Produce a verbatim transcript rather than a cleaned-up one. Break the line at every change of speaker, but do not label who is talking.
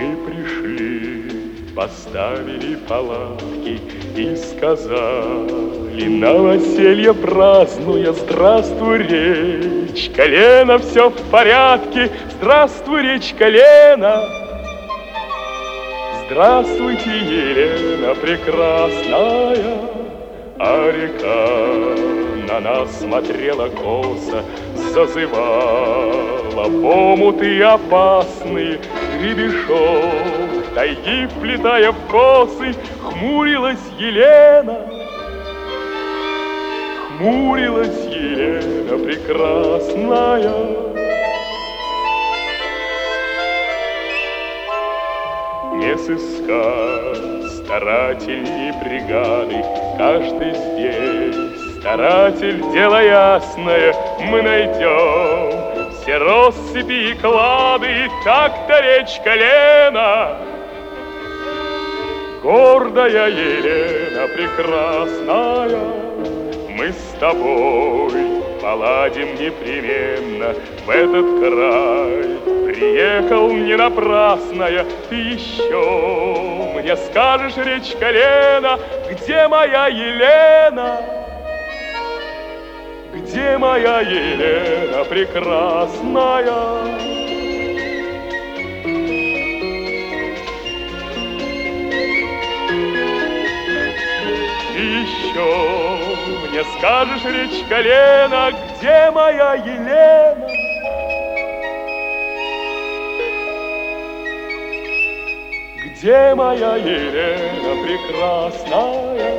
Мы пришли, поставили палатки и сказали, новоселье празднуя: здравствуй, речка Лена, все в порядке, здравствуй, речка Лена. Здравствуйте, Елена прекрасная, а река на нас смотрела косо, зазывала в омуты опасные, гребешок тайги вплетая в косы, хмурилась Елена. Хмурилась Елена прекрасная. Не сыскать старательней бригады, каждый здесь старатель, дело ясное, мы найдем все россыпи и клады, так-то речка Лена. Гордая Елена прекрасная, мы с тобой поладим непременно в этот край. Приехал не напрасно я, ты еще мне скажешь, речка Лена, где моя Елена? Где моя Елена прекрасная? Еще мне скажешь, речка Лена, где моя Елена? Где моя Елена прекрасная?